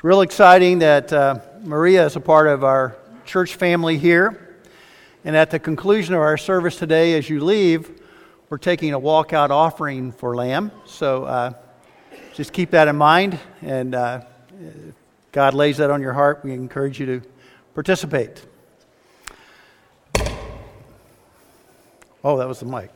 It's real exciting that Maria is a part of our church family here. And at the conclusion of our service today, as you leave, we're taking a walkout offering for Lamb. So just keep that in mind. And if God lays that on your heart, we encourage you to participate. Oh, that was the mic.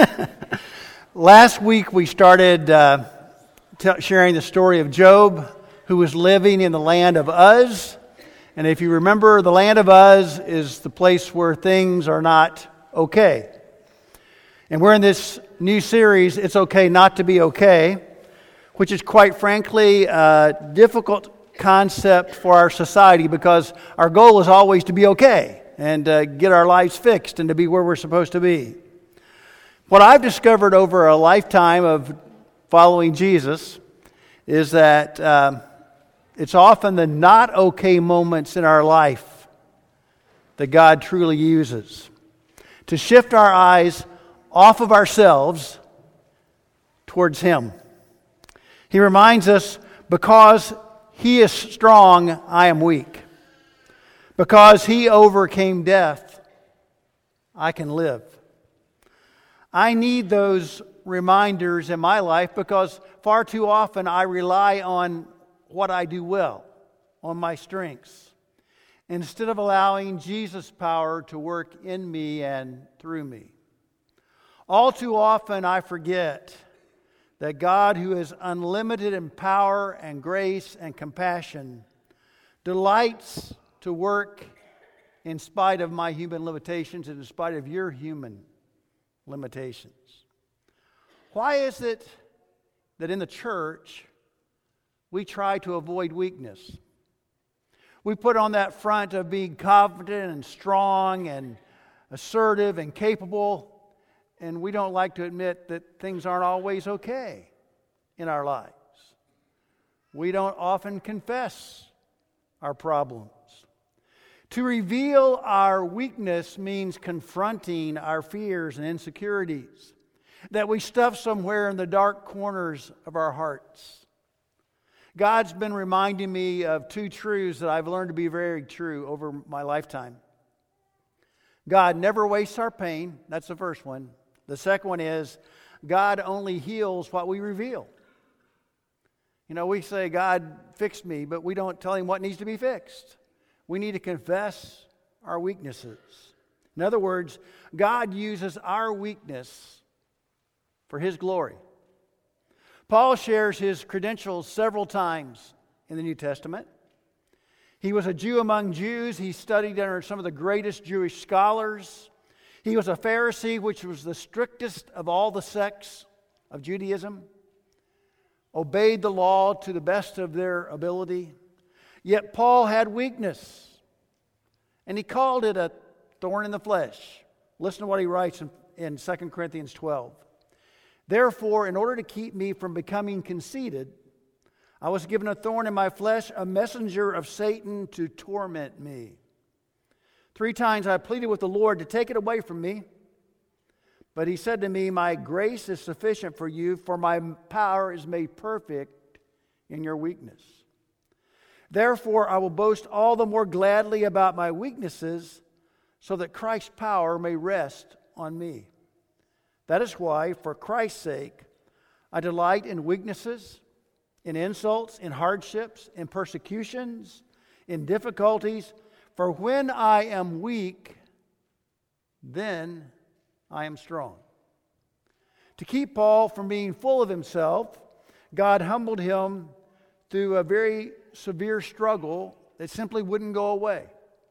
Last week we started sharing the story of Job, who was living in the land of Uz. And if you remember, the land of Uz is the place where things are not okay. And we're in this new series, It's Okay Not to Be Okay, which is quite frankly a difficult concept for our society because our goal is always to be okay and get our lives fixed and to be where we're supposed to be. What I've discovered over a lifetime of following Jesus is that it's often the not okay moments in our life that God truly uses to shift our eyes off of ourselves towards Him. He reminds us, because He is strong, I am weak. Because He overcame death, I can live. I need those reminders in my life because far too often I rely on what I do well, on my strengths, instead of allowing Jesus' power to work in me and through me. All too often I forget that God, who is unlimited in power and grace and compassion, delights to work in spite of my human limitations and in spite of your human limitations. Why is it that in the church we try to avoid weakness? We put on that front of being confident and strong and assertive and capable, and we don't like to admit that things aren't always okay in our lives. We don't often confess our problems. To reveal our weakness means confronting our fears and insecurities that we stuff somewhere in the dark corners of our hearts. God's been reminding me of two truths that I've learned to be very true over my lifetime. God never wastes our pain. That's the first one. The second one is God only heals what we reveal. You know, we say, God fixed me, but we don't tell Him what needs to be fixed. We need to confess our weaknesses. In other words, God uses our weakness for His glory. Paul shares his credentials several times in the New Testament. He was a Jew among Jews. He studied under some of the greatest Jewish scholars. He was a Pharisee, which was the strictest of all the sects of Judaism. Obeyed the law to the best of their ability. Yet Paul had weakness, and he called it a thorn in the flesh. Listen to what he writes in 2 Corinthians 12. Therefore, in order to keep me from becoming conceited, I was given a thorn in my flesh, a messenger of Satan to torment me. 3 times I pleaded with the Lord to take it away from me. But He said to me, my grace is sufficient for you, for my power is made perfect in your weakness. Therefore, I will boast all the more gladly about my weaknesses, so that Christ's power may rest on me. That is why, for Christ's sake, I delight in weaknesses, in insults, in hardships, in persecutions, in difficulties. For when I am weak, then I am strong. To keep Paul from being full of himself, God humbled him through a very severe struggle that simply wouldn't go away.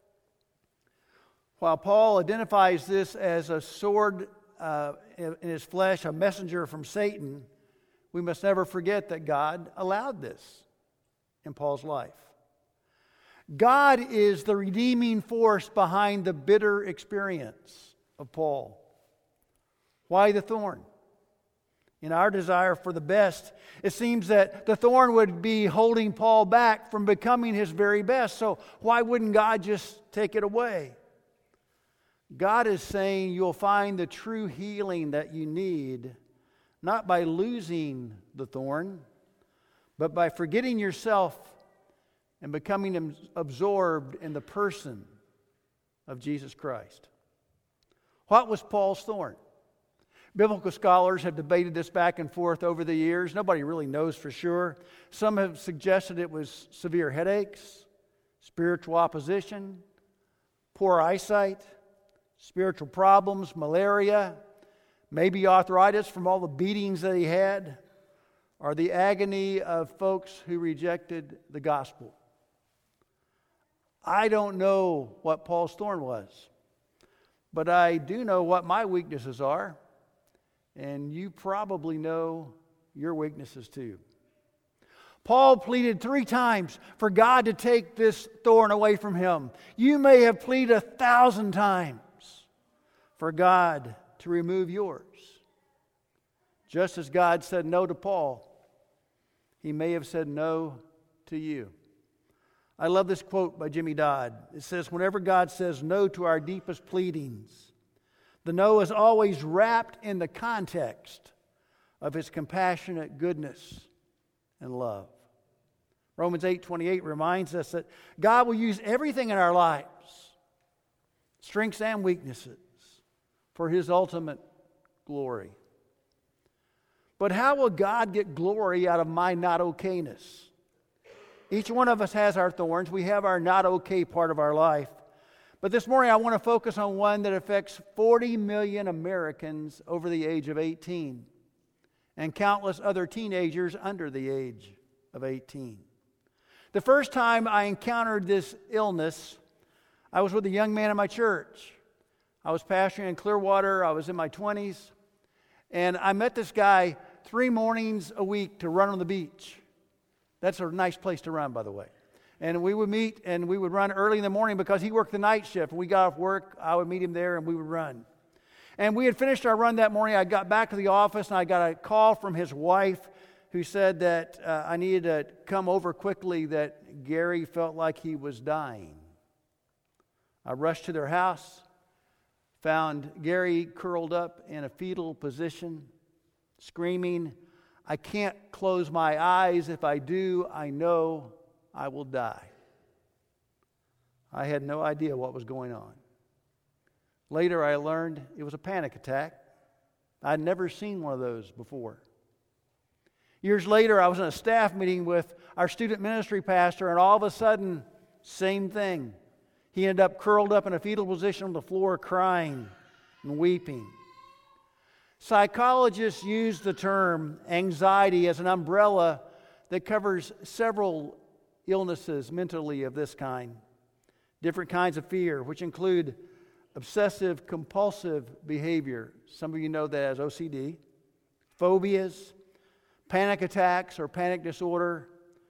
While Paul identifies this as a sword in his flesh, a messenger from Satan, we must never forget that God allowed this in Paul's life. God is the redeeming force behind the bitter experience of Paul. Why the thorn? In our desire for the best, it seems that the thorn would be holding Paul back from becoming his very best. So why wouldn't God just take it away? God is saying you'll find the true healing that you need, not by losing the thorn, but by forgetting yourself and becoming absorbed in the person of Jesus Christ. What was Paul's thorn? Biblical scholars have debated this back and forth over the years. Nobody really knows for sure. Some have suggested it was severe headaches, spiritual opposition, poor eyesight, spiritual problems, malaria, maybe arthritis from all the beatings that he had, or the agony of folks who rejected the gospel. I don't know what Paul's thorn was, but I do know what my weaknesses are, and you probably know your weaknesses too. Paul pleaded 3 times for God to take this thorn away from him. You may have pleaded 1,000 times for God to remove yours. Just as God said no to Paul, He may have said no to you. I love this quote by Jimmy Dodd. It says, whenever God says no to our deepest pleadings, the no is always wrapped in the context of His compassionate goodness and love. Romans 8:28 reminds us that God will use everything in our lives, strengths and weaknesses, for His ultimate glory. But how will God get glory out of my not okayness? Each one of us has our thorns. We have our not okay part of our life. But this morning I want to focus on one that affects 40 million Americans over the age of 18 and countless other teenagers under the age of 18. The first time I encountered this illness, I was with a young man in my church. I was pastoring in Clearwater. I was in my 20s. And I met this guy 3 mornings a week to run on the beach. That's a nice place to run, by the way. And we would meet and we would run early in the morning because he worked the night shift. When we got off work, I would meet him there and we would run. And we had finished our run that morning. I got back to the office and I got a call from his wife who said that I needed to come over quickly, that Gary felt like he was dying. I rushed to their house, found Gary curled up in a fetal position, screaming, "I can't close my eyes. If I do, I know I will die." I had no idea what was going on. Later, I learned it was a panic attack. I'd never seen one of those before. Years later, I was in a staff meeting with our student ministry pastor, and all of a sudden, same thing. He ended up curled up in a fetal position on the floor, crying and weeping. Psychologists use the term anxiety as an umbrella that covers several illnesses mentally of this kind. Different kinds of fear, which include obsessive compulsive behavior. Some of you know that as OCD. Phobias, panic attacks or panic disorder,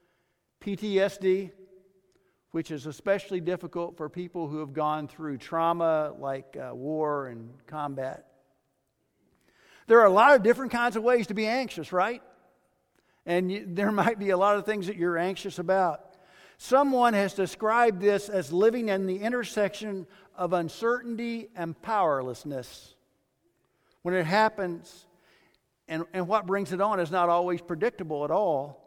PTSD, which is especially difficult for people who have gone through trauma like war and combat. There are a lot of different kinds of ways to be anxious, right? And there might be a lot of things that you're anxious about. Someone has described this as living in the intersection of uncertainty and powerlessness. When it happens, and what brings it on is not always predictable at all,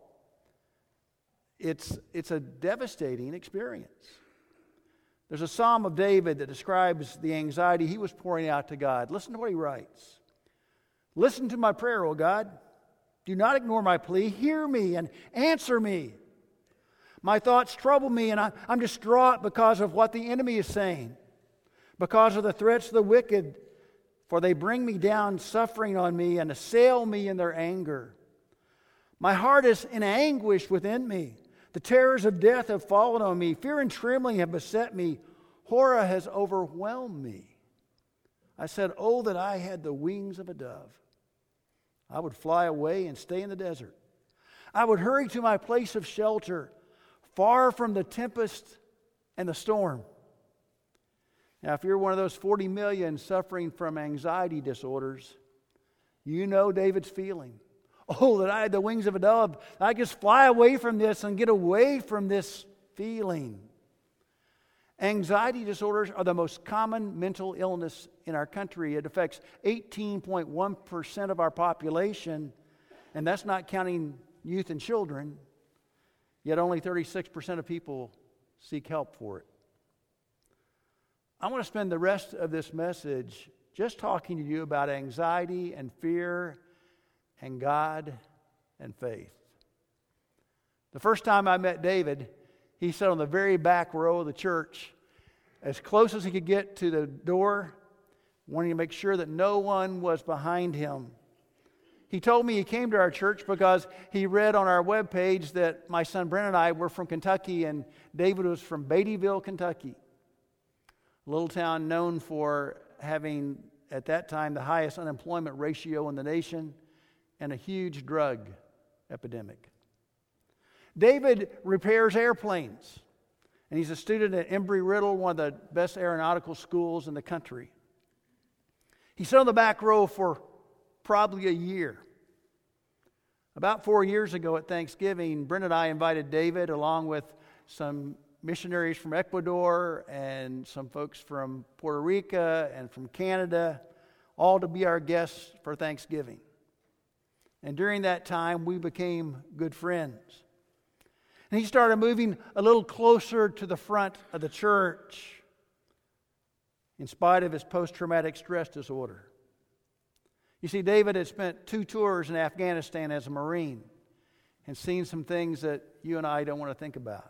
it's a devastating experience. There's a Psalm of David that describes the anxiety he was pouring out to God. Listen to what he writes. "Listen to my prayer, O God. Do not ignore my plea. Hear me and answer me. My thoughts trouble me, and I'm distraught because of what the enemy is saying, because of the threats of the wicked, for they bring me down, suffering on me, and assail me in their anger. My heart is in anguish within me. The terrors of death have fallen on me. Fear and trembling have beset me. Horror has overwhelmed me. I said, oh, that I had the wings of a dove. I would fly away and stay in the desert. I would hurry to my place of shelter, far from the tempest and the storm." Now, if you're one of those 40 million suffering from anxiety disorders, you know David's feeling. Oh, that I had the wings of a dove. I just fly away from this and get away from this feeling. Anxiety disorders are the most common mental illness in our country. It affects 18.1% of our population, and that's not counting youth and children. yet only 36% of people seek help for it. I want to spend the rest of this message just talking to you about anxiety and fear and God and faith. The first time I met David, he sat on the very back row of the church, as close as he could get to the door, wanting to make sure that no one was behind him. He told me he came to our church because he read on our webpage that my son Brent and I were from Kentucky, and David was from Beattyville, Kentucky, a little town known for having, at that time, the highest unemployment ratio in the nation and a huge drug epidemic. David repairs airplanes, and he's a student at Embry-Riddle, one of the best aeronautical schools in the country. He sat on the back row for probably a year. About 4 years ago at Thanksgiving, Brent and I invited David, along with some missionaries from Ecuador and some folks from Puerto Rico and from Canada, all to be our guests for Thanksgiving. And during that time, we became good friends. And he started moving a little closer to the front of the church in spite of his post-traumatic stress disorder. You see, David had spent 2 tours in Afghanistan as a Marine and seen some things that you and I don't want to think about.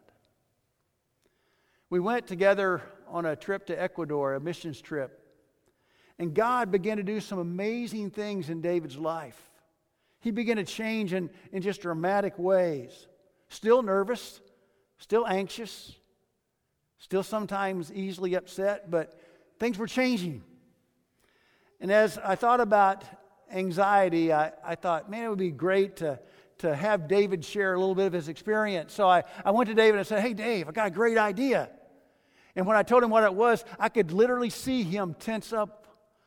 We went together on a trip to Ecuador, a missions trip, and God began to do some amazing things in David's life. He began to change in just dramatic ways. Still nervous, still anxious, still sometimes easily upset, but things were changing. And as I thought about anxiety, I thought, man, it would be great to have David share a little bit of his experience. So I went to David and said, hey, Dave, I got a great idea. And when I told him what it was, I could literally see him tense up.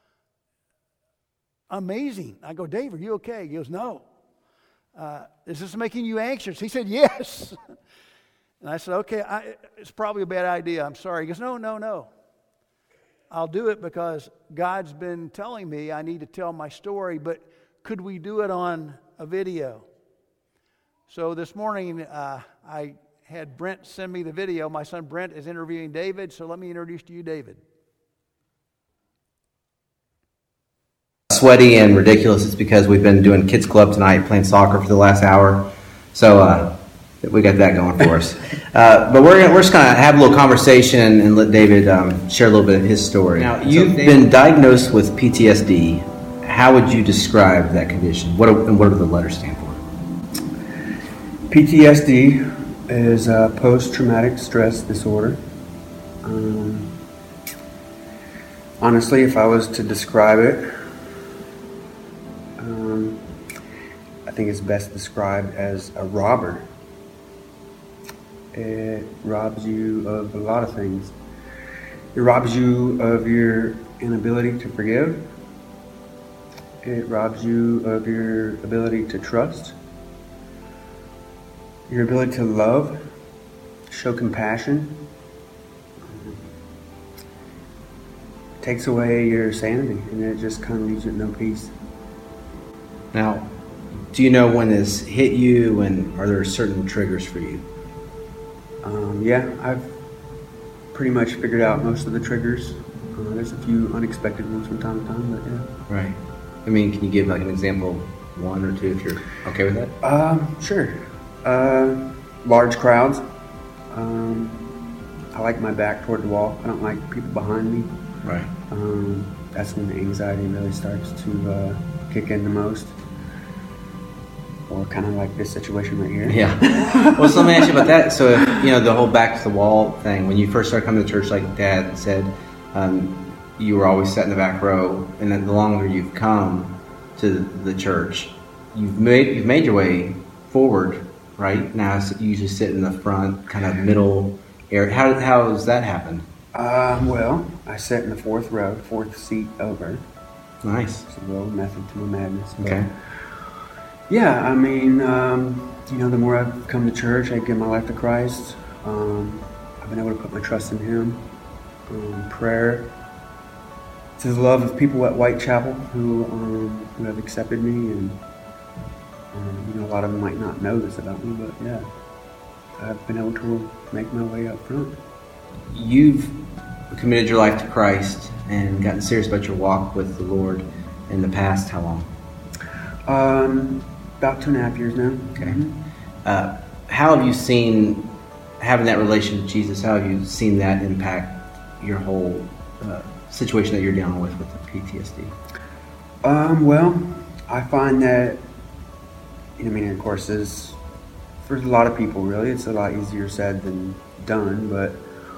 Amazing. I go, Dave, are you okay? He goes, no. Is this making you anxious? He said, yes. And I said, okay, it's probably a bad idea. I'm sorry. He goes, no. I'll do it because God's been telling me I need to tell my story, but could we do it on a video? So this morning, I had Brent send me the video. My son Brent is interviewing David, so let me introduce to you David. Sweaty and ridiculous. It's because we've been doing kids club tonight, playing soccer for the last hour, so we got that going for us. But we're just going to have a little conversation and let David share a little bit of his story. Now, you've been diagnosed with PTSD. How would you describe that condition? What do the letters stand for? PTSD is a post-traumatic stress disorder. Honestly, if I was to describe it, I think it's best described as a robber. It robs you of a lot of things. It robs you of your inability to forgive. It robs you of your ability to trust, your ability to love, show compassion. It takes away your sanity, and it just kind of leaves you with no peace. Now, do you know when this hit you, and are there certain triggers for you? Yeah, I've pretty much figured out most of the triggers. There's a few unexpected ones from time to time, but yeah. Right. I mean, can you give like an example, 1 or 2, if you're okay with that? Sure. Large crowds. I like my back toward the wall. I don't like people behind me. Right. That's when the anxiety really starts to kick in the most. Or kind of like this situation right here. Yeah. Well, so let me ask you about that. So, if, the whole back to the wall thing, when you first started coming to church, like Dad said, you were always sat in the back row, and then the longer you've come to the church, you've made your way forward, right? Now you usually sit in the front, kind of middle area. How has that happened? Well, I sat in the 4th row, 4th seat over. Nice. It's a little method to my madness. Okay. Yeah, I mean, the more I've come to church, I give my life to Christ. I've been able to put my trust in Him. Prayer. To the love of people at Whitechapel who have accepted me, and a lot of them might not know this about me, but yeah. I've been able to make my way up front. You've committed your life to Christ and gotten serious about your walk with the Lord in the past how long? About 2.5 years now. Okay. How have you seen having that relationship with Jesus? How have you seen that impact your whole situation that you're dealing with the PTSD? Well, I find that, of course, for a lot of people, really, it's a lot easier said than done. But,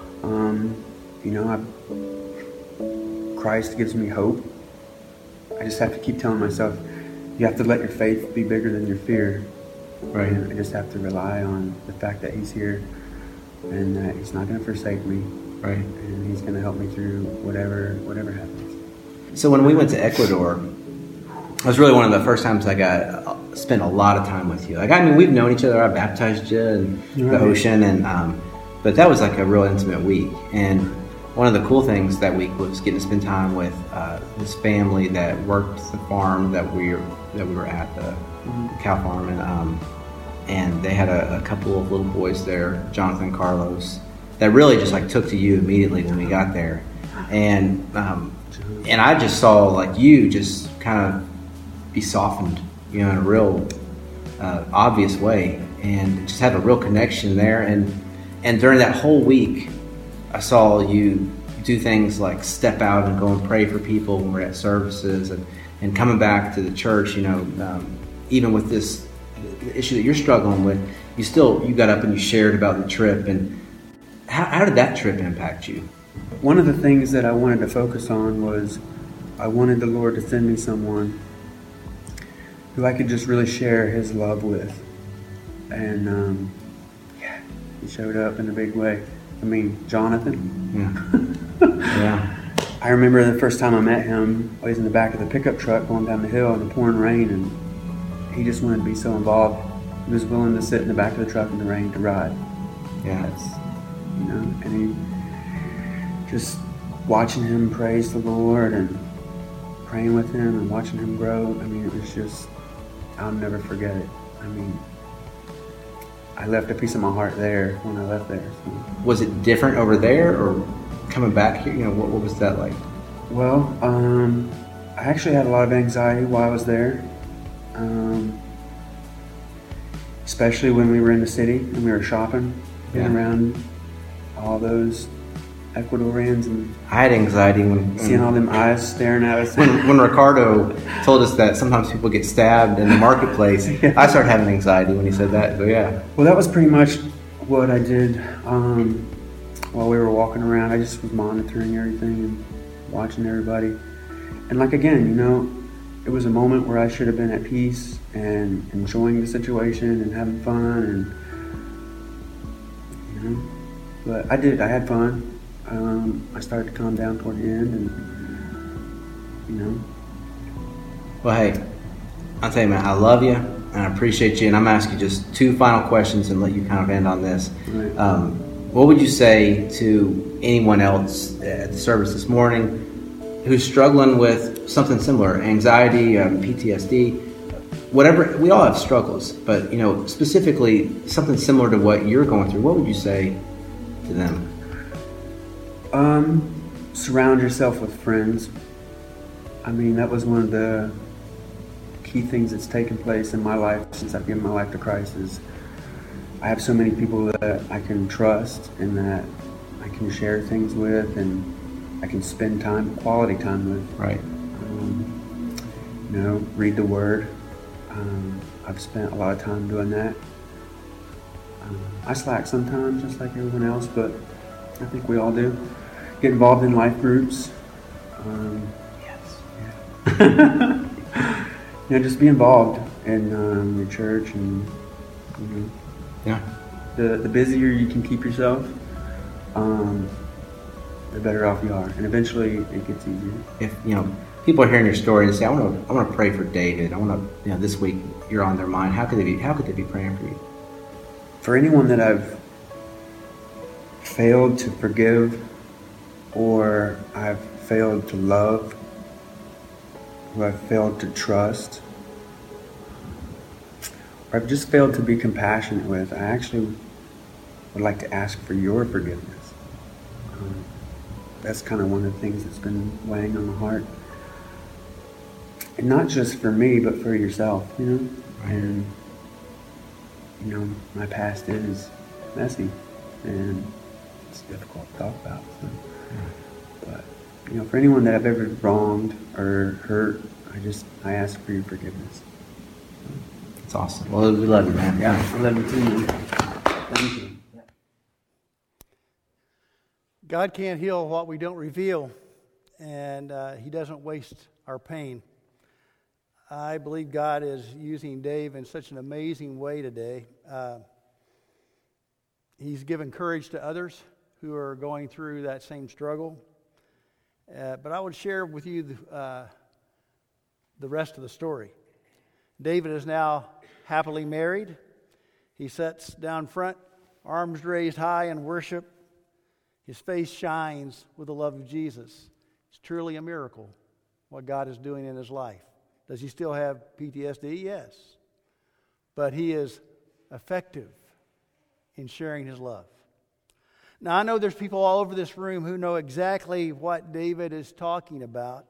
Christ gives me hope. I just have to keep telling myself, you have to let your faith be bigger than your fear. Right. And I just have to rely on the fact that He's here and that He's not going to forsake me. Right. And He's going to help me through whatever happens. So when we went to Ecuador, it was really one of the first times I spent a lot of time with you. We've known each other. I baptized you in the ocean, but that was like a real intimate week. And one of the cool things that week was getting to spend time with this family that worked the farm that we were at, the cow farm, and they had a couple of little boys there, Jonathan and Carlos, that really just like took to you immediately when we got there, and I just saw you just kind of be softened, in a real obvious way, and just had a real connection there, and during that whole week, I saw you do things like step out and go and pray for people when we're at services, and coming back to the church, even with this issue that you're struggling with, you got up and you shared about the trip. And how did that trip impact you? One of the things that I wanted to focus on was I wanted the Lord to send me someone who I could just really share His love with. And He showed up in a big way. Jonathan. Yeah. I remember the first time I met him, I was in the back of the pickup truck going down the hill in the pouring rain, and he just wanted to be so involved. He was willing to sit in the back of the truck in the rain to ride. Yeah. And he just watching him praise the Lord and praying with him and watching him grow. It was just, I'll never forget it. I left a piece of my heart there when I left there. So. Was it different over there or coming back here? What was that like? Well, I actually had a lot of anxiety while I was there, especially when we were in the city and we were shopping, being around all those Ecuadorians, and I had anxiety when seeing all them eyes staring at us. when Ricardo told us that sometimes people get stabbed in the marketplace, I started having anxiety when he said that. So yeah. Well, that was pretty much what I did while we were walking around. I just was monitoring everything and watching everybody. And it was a moment where I should have been at peace and enjoying the situation and having fun, and but I did. I had fun. I started to calm down toward the end, and Well, hey, I'll tell you, man, I love you and I appreciate you, and I'm gonna ask you just two final questions and let you kind of end on this. Right. What would you say to anyone else at the service this morning who's struggling with something similar, anxiety, PTSD, whatever? We all have struggles, but specifically something similar to what you're going through. What would you say to them? Surround yourself with friends. That was one of the key things that's taken place in my life since I've given my life to Christ. Is I have so many people that I can trust and that I can share things with, and I can spend quality time with. Right. Read the Word. I've spent a lot of time doing that. I slack sometimes, just like everyone else, but I think we all do. Get involved in life groups. Yes. Yeah. Just be involved in your church, and Yeah. The busier you can keep yourself, the better off you are, and eventually it gets easier. If people are hearing your story and say, I want to pray for David. I want to, this week you're on their mind. How could they be praying for you? For anyone that I've failed to forgive, or I've failed to love, who I've failed to trust, or I've just failed to be compassionate with, I would like to ask for your forgiveness. That's kind of one of the things that's been weighing on my heart. And not just for me, but for yourself, you know? Right. And, you know, my past is messy, and it's difficult to talk about. So. But, you know, for anyone that I've ever wronged or hurt, I ask for your forgiveness. It's awesome. Well, we love you, man. Yeah, I love you too. Thank you. God can't heal what we don't reveal, and He doesn't waste our pain. I believe God is using Dave in such an amazing way today. He's given courage to others who are going through that same struggle. But I would share with you the rest of the story. David is now happily married. He sits down front, arms raised high in worship. His face shines with the love of Jesus. It's truly a miracle what God is doing in his life. Does he still have PTSD? Yes. But he is effective in sharing his love. Now, I know there's people all over this room who know exactly what David is talking about.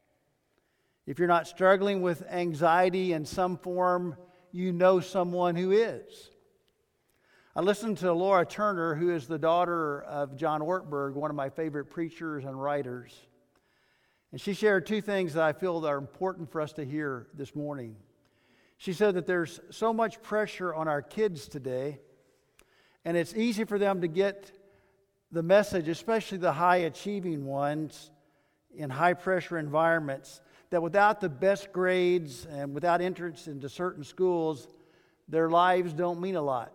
If you're not struggling with anxiety in some form, you know someone who is. I listened to Laura Turner, who is the daughter of John Ortberg, one of my favorite preachers and writers. And she shared two things that I feel are important for us to hear this morning. She said that there's so much pressure on our kids today, and it's easy for them to get the message, especially the high-achieving ones in high-pressure environments, that without the best grades and without entrance into certain schools, their lives don't mean a lot.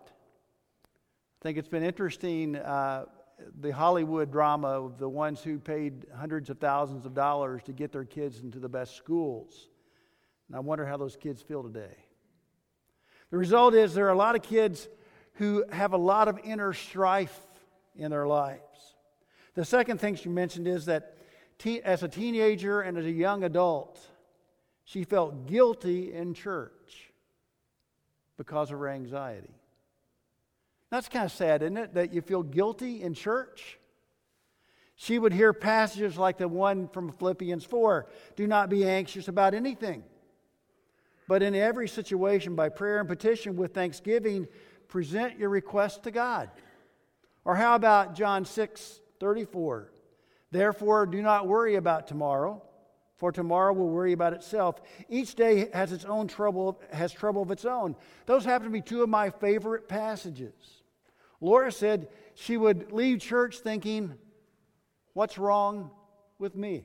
I think it's been interesting, the Hollywood drama of the ones who paid hundreds of thousands of dollars to get their kids into the best schools. And I wonder how those kids feel today. The result is there are a lot of kids who have a lot of inner strife in their lives. The second thing she mentioned is that as a teenager and as a young adult, she felt guilty in church because of her anxiety. That's kind of sad, isn't it, that you feel guilty in church? She would hear passages like the one from Philippians 4, do not be anxious about anything, but in every situation, by prayer and petition with thanksgiving, present your requests to God. Or how about John 6:34? Therefore, do not worry about tomorrow, for tomorrow will worry about itself. Each day has its own trouble, has trouble of its own. Those happen to be two of my favorite passages. Laura said she would leave church thinking, what's wrong with me?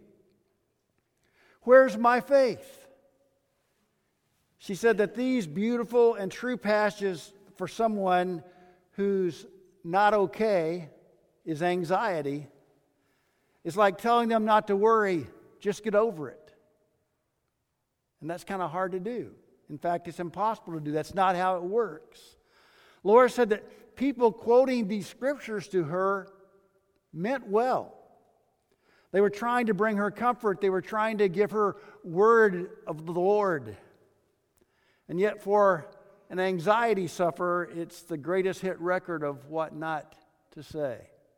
Where's my faith? She said that these beautiful and true passages for someone who's not okay is anxiety. It's like telling them not to worry, just get over it. And that's kind of hard to do. In fact, it's impossible to do. That's not how it works. Laura said that people quoting these scriptures to her meant well. They were trying to bring her comfort. They were trying to give her word of the Lord. And yet for an anxiety sufferer, it's the greatest hit record of what not to say.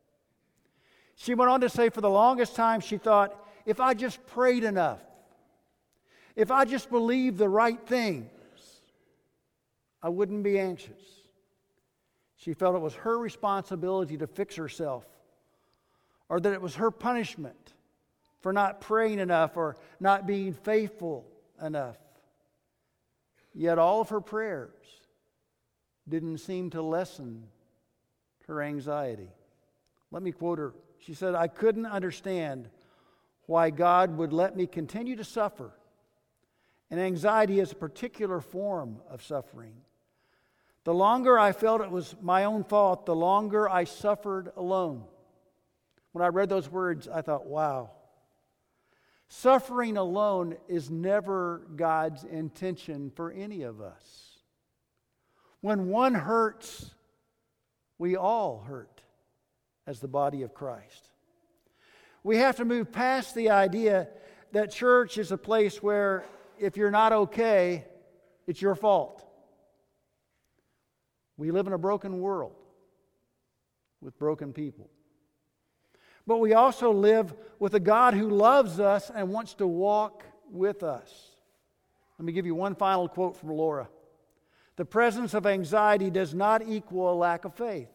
She went on to say for the longest time she thought, if I just prayed enough, if I just believed the right things, I wouldn't be anxious. She felt it was her responsibility to fix herself, or that it was her punishment for not praying enough or not being faithful enough. Yet all of her prayers didn't seem to lessen her anxiety. Let me quote her. She said, I couldn't understand why God would let me continue to suffer. And anxiety is a particular form of suffering. The longer I felt it was my own fault, the longer I suffered alone. When I read those words, I thought, wow. Suffering alone is never God's intention for any of us. When one hurts, we all hurt as the body of Christ. We have to move past the idea that church is a place where if you're not okay, it's your fault. We live in a broken world. with broken people. But we also live with a God who loves us and wants to walk with us. Let me give you one final quote from Laura. The presence of anxiety does not equal a lack of faith.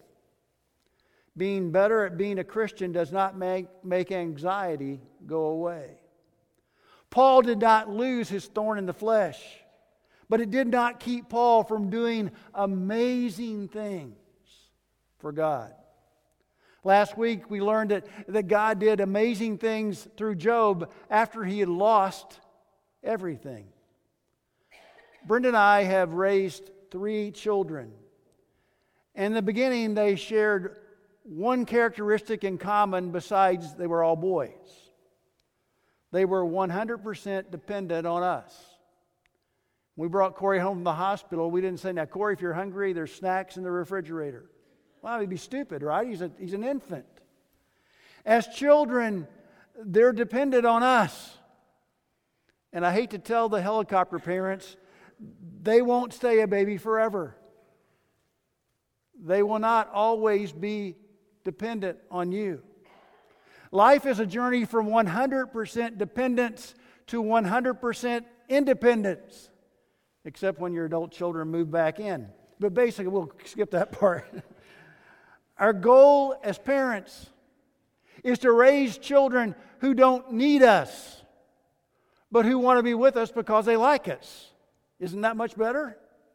Being better at being a Christian does not make anxiety go away. Paul did not lose his thorn in the flesh, but it did not keep Paul from doing amazing things for God. Last week we learned that God did amazing things through Job after he had lost everything. Brenda and I have raised 3 children. In the beginning, they shared one characteristic in common besides they were all boys. They were 100% dependent on us. When we brought Corey home from the hospital, we didn't say, now, Corey, if you're hungry, there's snacks in the refrigerator. Well, he'd be stupid, right? He's an infant. As children, they're dependent on us. And I hate to tell the helicopter parents, they won't stay a baby forever. They will not always be dependent on you. Life is a journey from 100% dependence to 100% independence, except when your adult children move back in. But basically, we'll skip that part. Our goal as parents is to raise children who don't need us, but who want to be with us because they like us. Isn't that much better?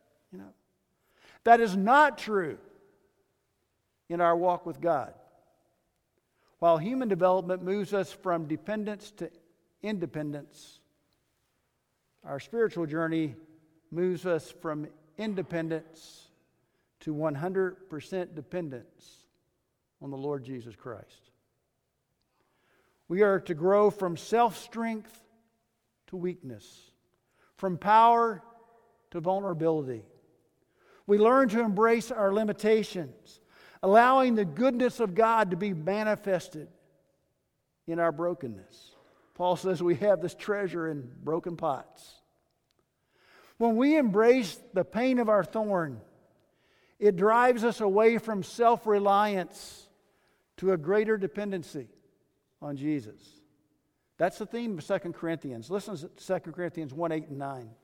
That is not true in our walk with God. While human development moves us from dependence to independence, our spiritual journey moves us from independence to 100% dependence on the Lord Jesus Christ. We are to grow from self-strength to weakness, from power to vulnerability. We learn to embrace our limitations, allowing the goodness of God to be manifested in our brokenness. Paul says we have this treasure in broken pots. When we embrace the pain of our thorn, it drives us away from self-reliance to a greater dependency on Jesus. That's the theme of 2 Corinthians. Listen to 2 Corinthians 1, 8, and 9.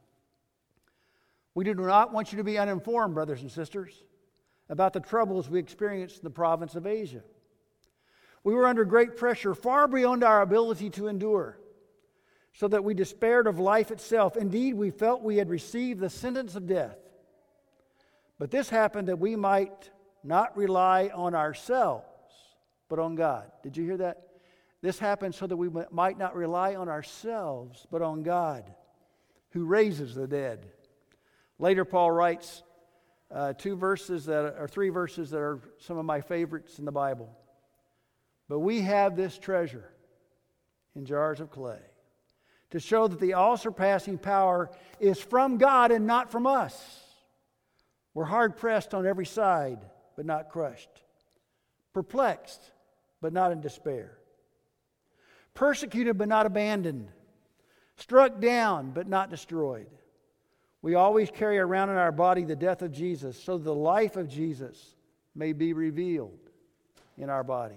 We do not want you to be uninformed, brothers and sisters, about the troubles we experienced in the province of Asia. We were under great pressure, far beyond our ability to endure, so that we despaired of life itself. Indeed, we felt we had received the sentence of death. But this happened that we might not rely on ourselves, but on God. Did you hear that? This happened so that we might not rely on ourselves, but on God, who raises the dead. Later, Paul writes 3 verses that are some of my favorites in the Bible. But we have this treasure in jars of clay to show that the all-surpassing power is from God and not from us. We're hard-pressed on every side, but not crushed. Perplexed, but not in despair. Persecuted, but not abandoned. Struck down, but not destroyed. We always carry around in our body the death of Jesus, so the life of Jesus may be revealed in our body.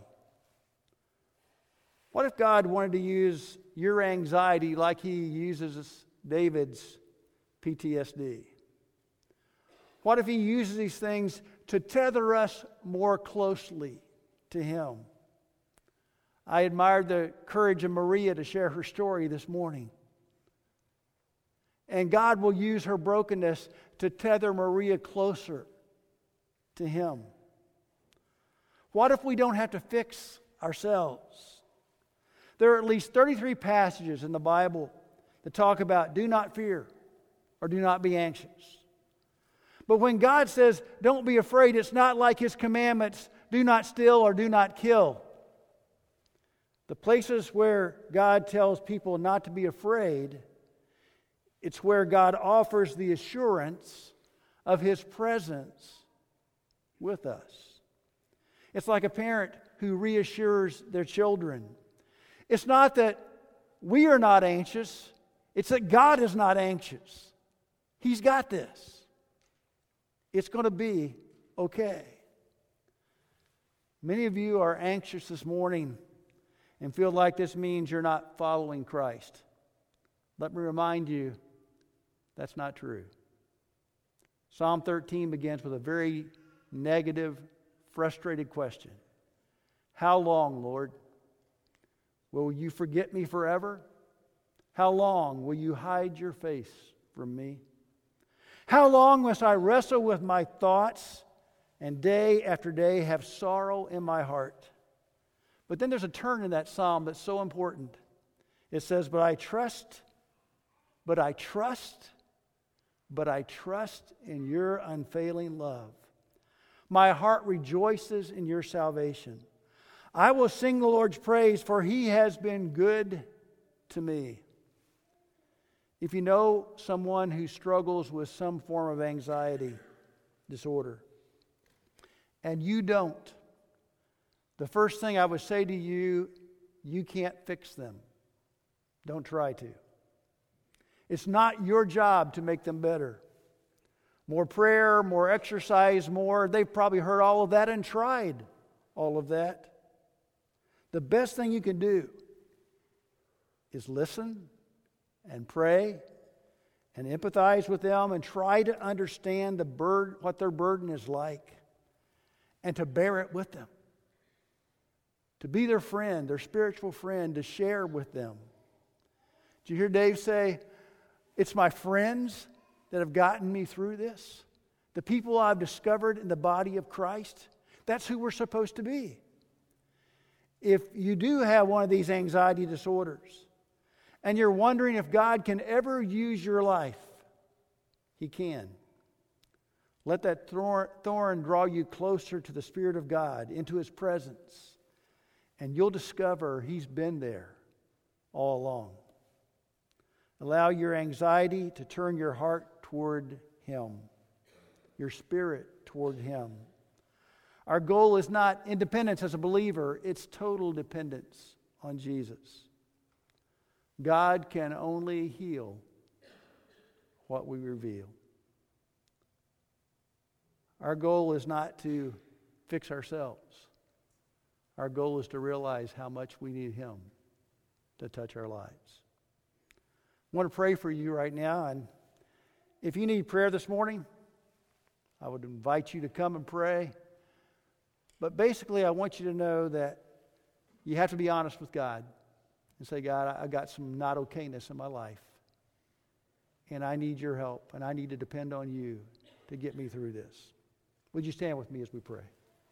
What if God wanted to use your anxiety like He uses David's PTSD? What if He uses these things to tether us more closely to Him? I admired the courage of Maria to share her story this morning. And God will use her brokenness to tether Maria closer to Him. What if we don't have to fix ourselves? There are at least 33 passages in the Bible that talk about do not fear or do not be anxious. But when God says don't be afraid, it's not like His commandments, do not steal or do not kill. The places where God tells people not to be afraid, it's where God offers the assurance of His presence with us. It's like a parent who reassures their children. It's not that we are not anxious, it's that God is not anxious. He's got this. It's going to be okay. Many of you are anxious this morning and feel like this means you're not following Christ. Let me remind you, that's not true. Psalm 13 begins with a very negative, frustrated question. How long, Lord? Will you forget me forever? How long will you hide your face from me? How long must I wrestle with my thoughts and day after day have sorrow in my heart? But then there's a turn in that psalm that's so important. It says, but I trust in your unfailing love. My heart rejoices in your salvation. I will sing the Lord's praise, for he has been good to me. If you know someone who struggles with some form of anxiety disorder, and you don't, the first thing I would say to you, you can't fix them. Don't try to. It's not your job to make them better. More prayer, more exercise, more. They've probably heard all of that and tried all of that. The best thing you can do is listen and pray and empathize with them and try to understand what their burden is like and to bear it with them. To be their friend, their spiritual friend, to share with them. Did you hear Dave say, it's my friends that have gotten me through this? The people I've discovered in the body of Christ? That's who we're supposed to be. If you do have one of these anxiety disorders and you're wondering if God can ever use your life, He can. Let that thorn draw you closer to the Spirit of God, into His presence, and you'll discover He's been there all along. Allow your anxiety to turn your heart toward Him, your spirit toward Him. Our goal is not independence as a believer, it's total dependence on Jesus. God can only heal what we reveal. Our goal is not to fix ourselves. Our goal is to realize how much we need Him to touch our lives. I want to pray for you right now, and if you need prayer this morning, I would invite you to come and pray. But basically, I want you to know that you have to be honest with God and say, God, I got some not okayness in my life, and I need your help, and I need to depend on you to get me through this. Would you stand with me as we pray?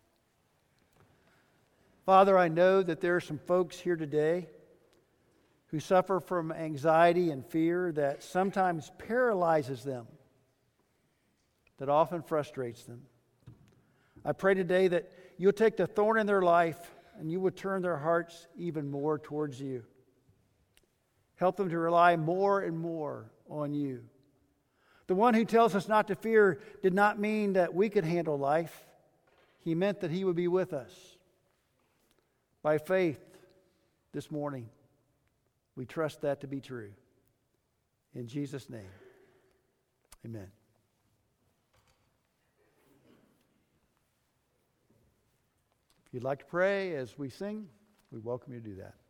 Father, I know that there are some folks here today who suffer from anxiety and fear that sometimes paralyzes them, that often frustrates them. I pray today that you'll take the thorn in their life and you will turn their hearts even more towards you. Help them to rely more and more on you. The one who tells us not to fear did not mean that we could handle life. He meant that He would be with us. By faith, this morning, we trust that to be true. In Jesus' name, amen. If you'd like to pray as we sing, we welcome you to do that.